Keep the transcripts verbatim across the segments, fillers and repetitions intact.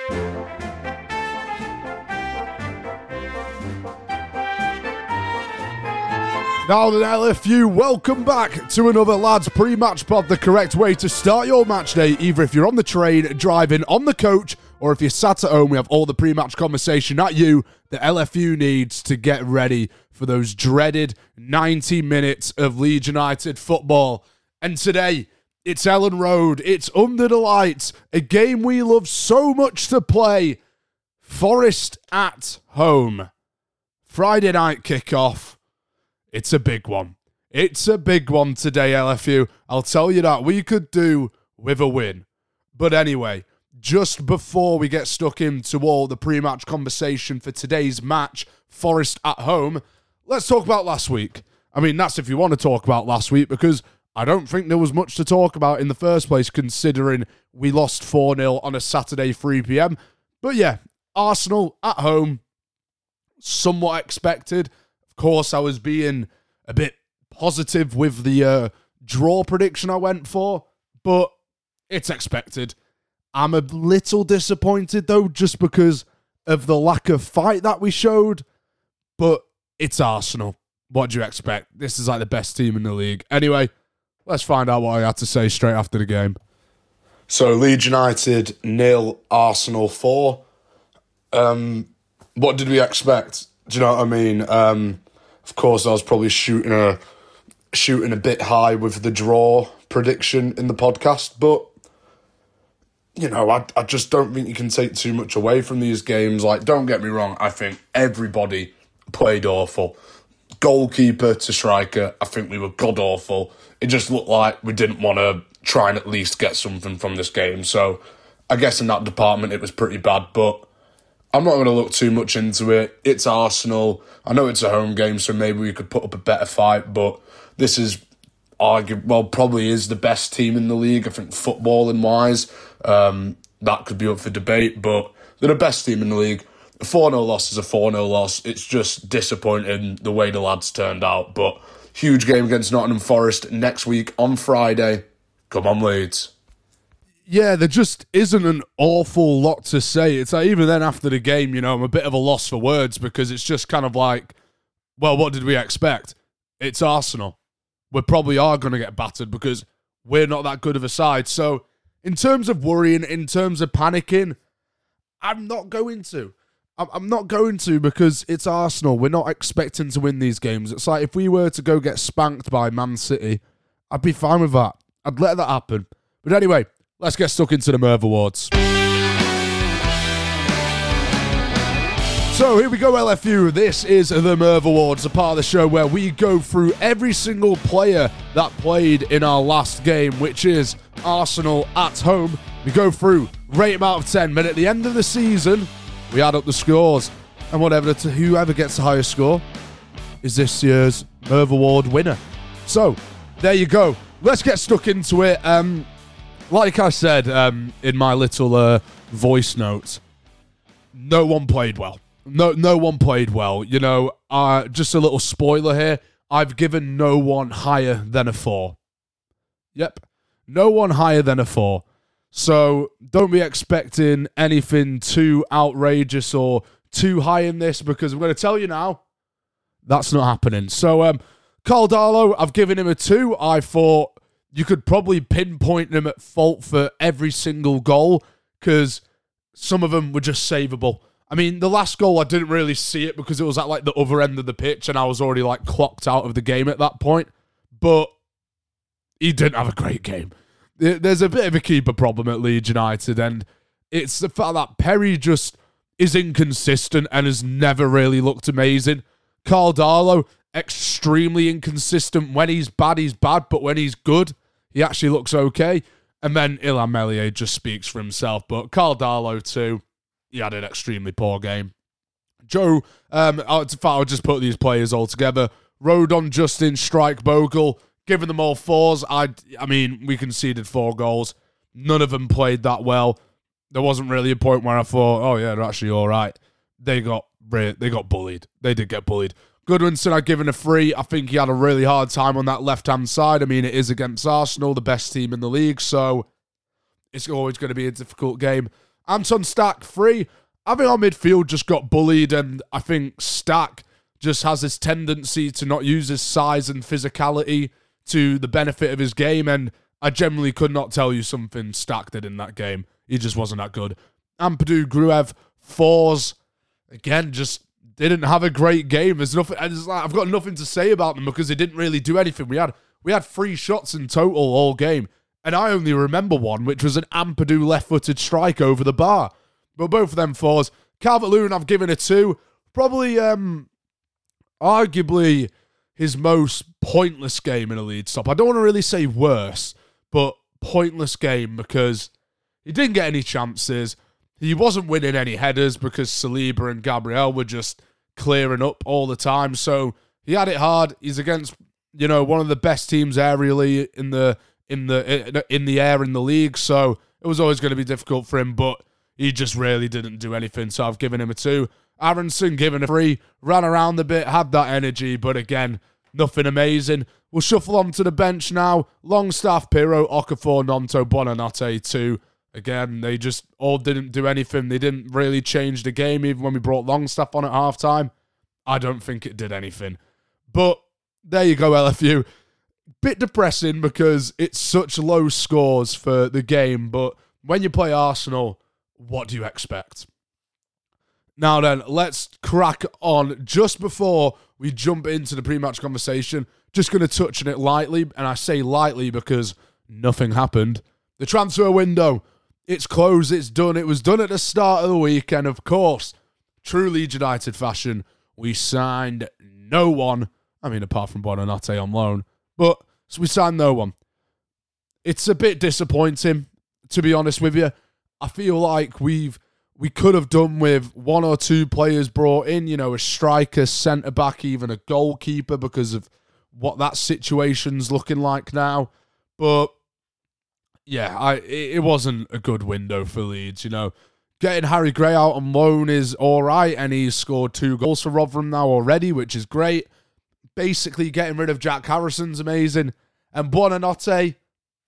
Now then, L F U, welcome back to another Lads Pre-Match Pod, the correct way to start your match day, either if you're on the train, driving, on the coach, or if you're sat at home. We have all the pre-match conversation at you that L F U needs to get ready for those dreaded ninety minutes of Leeds United football. And today, it's Ellen Road, it's under the lights, a game we love so much to play. Forest at home. Friday night kickoff. It's a big one. It's a big one today, L F U. I'll tell you that. We could do with a win. But anyway, just before we get stuck into all the pre-match conversation for today's match, Forest at home, let's talk about last week. I mean, that's if you want to talk about last week, because I don't think there was much to talk about in the first place, considering we lost four nil on a Saturday three p.m. But yeah, Arsenal at home, somewhat expected. Of course, I was being a bit positive with the uh, draw prediction I went for, but it's expected. I'm a little disappointed, though, just because of the lack of fight that we showed, but it's Arsenal. What do you expect? This is like the best team in the league. Anyway, let's find out what I had to say straight after the game. So, Leeds United nil, Arsenal four. Um, what did we expect? Do you know what I mean? Um, of course, I was probably shooting a shooting a bit high with the draw prediction in the podcast, but you know, I I just don't think you can take too much away from these games. Like, don't get me wrong, I think everybody played awful. Goalkeeper to striker, I think we were god awful. It just looked like we didn't want to try and at least get something from this game. So, I guess in that department it was pretty bad, but I'm not going to look too much into it. It's Arsenal. I know it's a home game, so maybe we could put up a better fight, but this is, argue, well, probably is the best team in the league. I think footballing-wise, um, that could be up for debate, but they're the best team in the league. A four nil loss is a four nil loss. It's just disappointing the way the lads turned out, but huge game against Nottingham Forest next week on Friday. Come on, Leeds. Yeah, there just isn't an awful lot to say. It's like, even then after the game, you know, I'm a bit of a loss for words, because it's just kind of like, well, what did we expect? It's Arsenal. We probably are going to get battered because we're not that good of a side. So in terms of worrying, in terms of panicking, I'm not going to. I'm not going to, because it's Arsenal. We're not expecting to win these games. It's like if we were to go get spanked by Man City, I'd be fine with that. I'd let that happen. But anyway, let's get stuck into the Merv Awards. So here we go, L F U. This is the Merv Awards, a part of the show where we go through every single player that played in our last game, which is Arsenal at home. We go through, rate them out of ten, but at the end of the season, we add up the scores. And whatever, to whoever gets the highest score is this year's Merv Award winner. So, there you go. Let's get stuck into it. Um... Like I said um, in my little uh, voice note, no one played well. No no one played well. You know, uh, just a little spoiler here. I've given no one higher than a four. Yep. No one higher than a four. So don't be expecting anything too outrageous or too high in this, because I'm going to tell you now, that's not happening. So, um, Carl Darlow, I've given him a two. I thought you could probably pinpoint him at fault for every single goal, because some of them were just savable. I mean, the last goal, I didn't really see it because it was at like the other end of the pitch and I was already like clocked out of the game at that point. But he didn't have a great game. There's a bit of a keeper problem at Leeds United, and it's the fact that Perry just is inconsistent and has never really looked amazing. Carl Darlow, extremely inconsistent. When he's bad, he's bad, but when he's good, he actually looks okay. And then Illan Meslier just speaks for himself. But Carl Darlow too, he had an extremely poor game. Joe, um, I'll just put these players all together. Rodon, Justin, Strike, Bogle, giving them all fours. I, I mean, we conceded four goals. None of them played that well. There wasn't really a point where I thought, oh yeah, they're actually all right. They got they got bullied. They did get bullied. Goodwinson, I'd given a three. I think he had a really hard time on that left-hand side. I mean, it is against Arsenal, the best team in the league, so it's always going to be a difficult game. Anton Stack, three. I think our midfield just got bullied, and I think Stack just has this tendency to not use his size and physicality to the benefit of his game, and I generally could not tell you something Stack did in that game. He just wasn't that good. Ampadu, Gruev, fours. Again, just didn't have a great game. There's nothing. It's like, I've got nothing to say about them because they didn't really do anything. We had we had three shots in total all game, and I only remember one, which was an Ampadu left-footed strike over the bar. But both of them fours. Calvert-Lewin, I've given a two. Probably, um, arguably, his most pointless game in a lead stop. I don't want to really say worse, but pointless game because he didn't get any chances. He wasn't winning any headers because Saliba and Gabriel were just clearing up all the time. So he had it hard. He's against, you know, one of the best teams aerially in the in the in the air in the league. So it was always going to be difficult for him, but he just really didn't do anything. So I've given him a two. Aronson given a three. Ran around a bit, had that energy, but again, nothing amazing. We'll shuffle on to the bench now. Longstaff, Pirro, Okafor, Nonto, Buonanotte, two. Again, they just all didn't do anything. They didn't really change the game, even when we brought Longstaff on at halftime. I don't think it did anything. But there you go, L F U. Bit depressing because it's such low scores for the game, but when you play Arsenal, what do you expect? Now then, let's crack on. Just before we jump into the pre-match conversation, just going to touch on it lightly, and I say lightly because nothing happened. The transfer window, it's closed, it's done. It was done at the start of the week, and of course, true Leeds United fashion, we signed no one. I mean, apart from Buonanotte on loan, but so we signed no one. It's a bit disappointing, to be honest with you. I feel like we've we could have done with one or two players brought in, you know, a striker, centre-back, even a goalkeeper because of what that situation's looking like now. But, yeah, I it wasn't a good window for Leeds, you know. Getting Harry Gray out on loan is all right, and he's scored two goals for Rotherham now already, which is great. Basically, getting rid of Jack Harrison's amazing. And Buonanotte,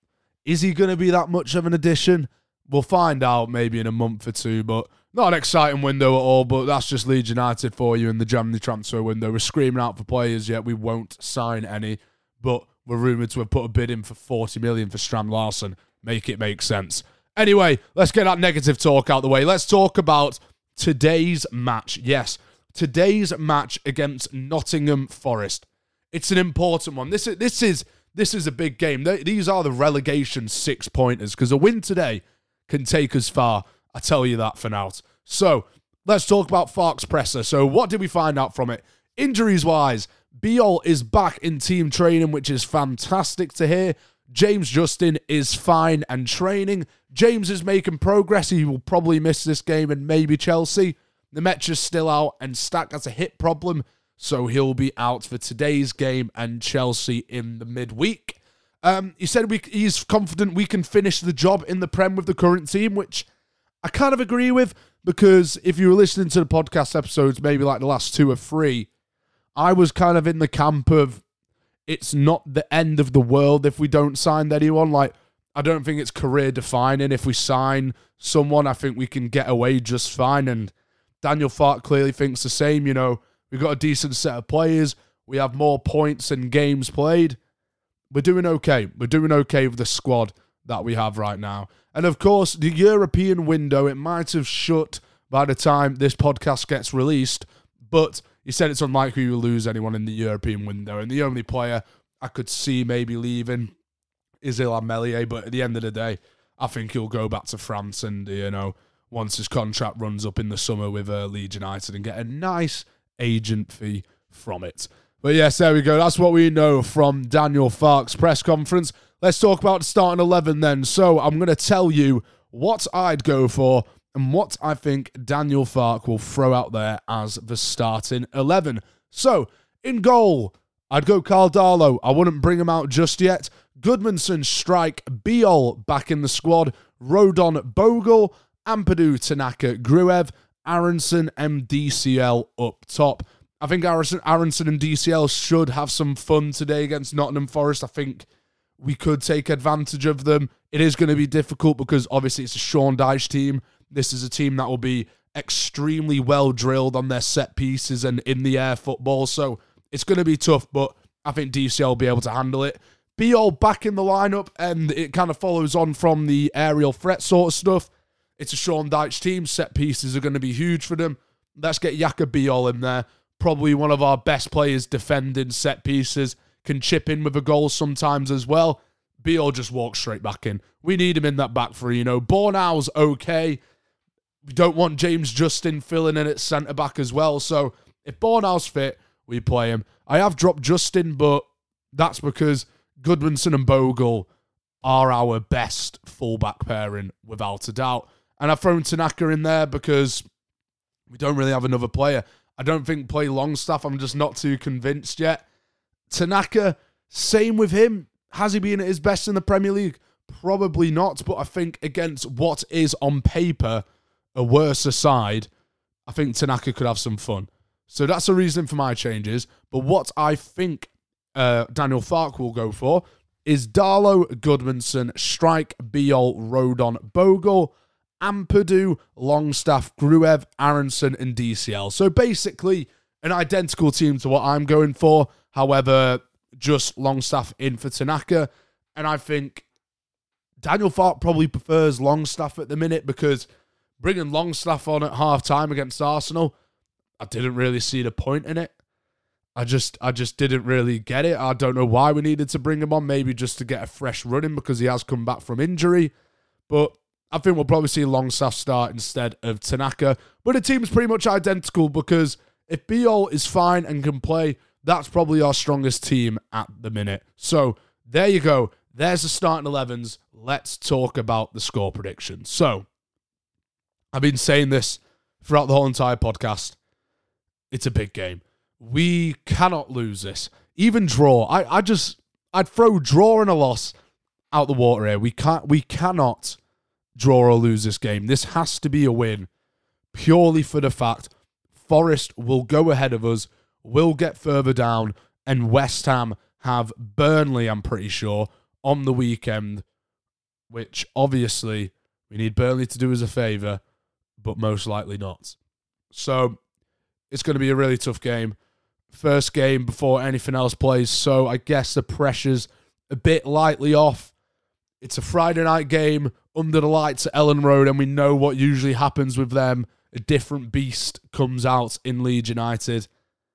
is he going to be that much of an addition? We'll find out maybe in a month or two, but not an exciting window at all, but that's just Leeds United for you in the January transfer window. We're screaming out for players, yet we won't sign any, but we're rumoured to have put a bid in for forty million for Strand Larsen. Make it make sense. Anyway, let's get that negative talk out the way. Let's talk about today's match. Yes, today's match against Nottingham Forest. It's an important one. This is this is this is a big game. These are the relegation six pointers because a win today can take us far. I tell you that for now. So let's talk about Farke's presser. So what did we find out from it? Injuries wise, Biol is back in team training, which is fantastic to hear. James Justin is fine and training. James is making progress. He will probably miss this game and maybe Chelsea. Nemecha's still out and Stack has a hip problem, so he'll be out for today's game and Chelsea in the midweek. Um, he said we, he's confident we can finish the job in the Prem with the current team, which I kind of agree with, because if you were listening to the podcast episodes, maybe like the last two or three, I was kind of in the camp of it's not the end of the world if we don't sign anyone. Like, I don't think it's career defining. If we sign someone, I think we can get away just fine. And Daniel Farke clearly thinks the same. You know, we've got a decent set of players. We have more points and games played. We're doing okay. We're doing okay with the squad that we have right now. And of course, the European window, it might have shut by the time this podcast gets released, but he said it's unlikely we'll lose anyone in the European window. And the only player I could see maybe leaving is Illan Meslier, but at the end of the day, I think he'll go back to France and, you know, once his contract runs up in the summer with uh, Leeds United and get a nice agent fee from it. But yes, there we go. That's what we know from Daniel Farke's press conference. Let's talk about the starting eleven then. So I'm going to tell you what I'd go for and what I think Daniel Farke will throw out there as the starting eleven. So, in goal, I'd go Carl Darlow. I wouldn't bring him out just yet. Goodmanson, strike, Biol back in the squad, Rodon, Bogle, Ampadu, Tanaka, Gruev, Aronson, and D C L up top. I think Aronson, Aronson and D C L should have some fun today against Nottingham Forest. I think we could take advantage of them. It is going to be difficult because obviously it's a Sean Dyche team. This is a team that will be extremely well drilled on their set pieces and in the air football. So it's going to be tough, but I think D C L will be able to handle it. Biol back in the lineup, and it kind of follows on from the aerial threat sort of stuff. It's a Sean Dyche team. Set pieces are going to be huge for them. Let's get Jakob Biol in there. Probably one of our best players defending set pieces. Can chip in with a goal sometimes as well. Biol just walks straight back in. We need him in that back three, you know. Bornau's okay. We don't want James Justin filling in at centre-back as well. So if Bornau's fit, we play him. I have dropped Justin, but that's because Goodmanson and Bogle are our best full-back pairing, without a doubt. And I've thrown Tanaka in there because we don't really have another player. I don't think play Longstaff. I'm just not too convinced yet. Tanaka, same with him. Has he been at his best in the Premier League? Probably not, but I think against what is on paper a worse side, I think Tanaka could have some fun. So that's the reason for my changes. But what I think uh, Daniel Farke will go for is Darlow, Goodmanson, Strike, Biol, Rodon, Bogle, Ampadu, Longstaff, Gruev, Aronson, and D C L. So basically an identical team to what I'm going for. However, just Longstaff in for Tanaka. And I think Daniel Farke probably prefers Longstaff at the minute because bringing Longstaff on at half-time against Arsenal, I didn't really see the point in it. I just I just didn't really get it. I don't know why we needed to bring him on, maybe just to get a fresh run in because he has come back from injury. But I think we'll probably see Longstaff start instead of Tanaka. But the team's pretty much identical because if Biol is fine and can play, that's probably our strongest team at the minute. So there you go. There's the starting elevens. Let's talk about the score prediction. So I've been saying this throughout the whole entire podcast. It's a big game. We cannot lose this. Even draw. I, I just, I'd throw draw and a loss out the water here. We can't, we cannot draw or lose this game. This has to be a win purely for the fact Forest will go ahead of us, will get further down, and West Ham have Burnley, I'm pretty sure, on the weekend, which obviously we need Burnley to do us a favour, but most likely not. So it's going to be a really tough game. First game before anything else plays, so I guess the pressure's a bit lightly off. It's a Friday night game under the lights at Ellen Road, and we know what usually happens with them. A different beast comes out in Leeds United.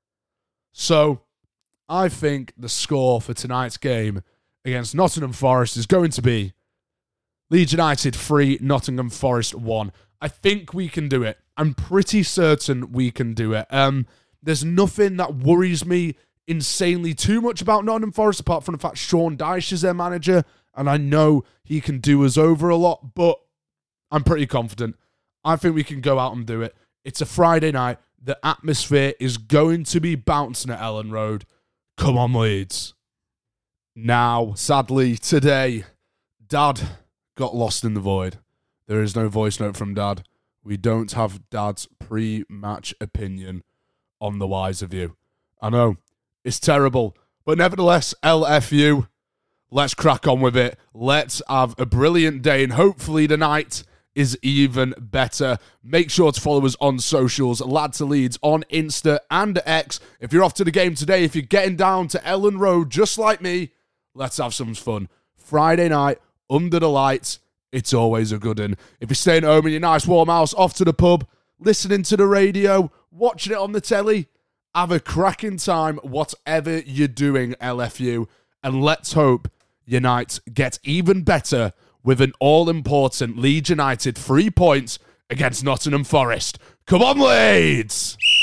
So I think the score for tonight's game against Nottingham Forest is going to be Leeds United three, Nottingham Forest one. I think we can do it. I'm pretty certain we can do it. Um, there's nothing that worries me insanely too much about Nottingham Forest, apart from the fact Sean Dyche is their manager, and I know he can do us over a lot, but I'm pretty confident. I think we can go out and do it. It's a Friday night. The atmosphere is going to be bouncing at Ellen Road. Come on, Leeds. Now, sadly, today, Dad got lost in the void. There is no voice note from Dad. We don't have Dad's pre-match opinion on the wise of you. I know, it's terrible. But nevertheless, L F U, let's crack on with it. Let's have a brilliant day, and hopefully tonight is even better. Make sure to follow us on socials, Lad to Leeds on Insta and X. If you're off to the game today, if you're getting down to Ellen Road just like me, let's have some fun. Friday night, under the lights, it's always a good one. If you're staying at home in your nice warm house, off to the pub, listening to the radio, watching it on the telly, have a cracking time, whatever you're doing, L F U. And let's hope your night gets even better with an all-important Leeds United three points against Nottingham Forest. Come on, Leeds!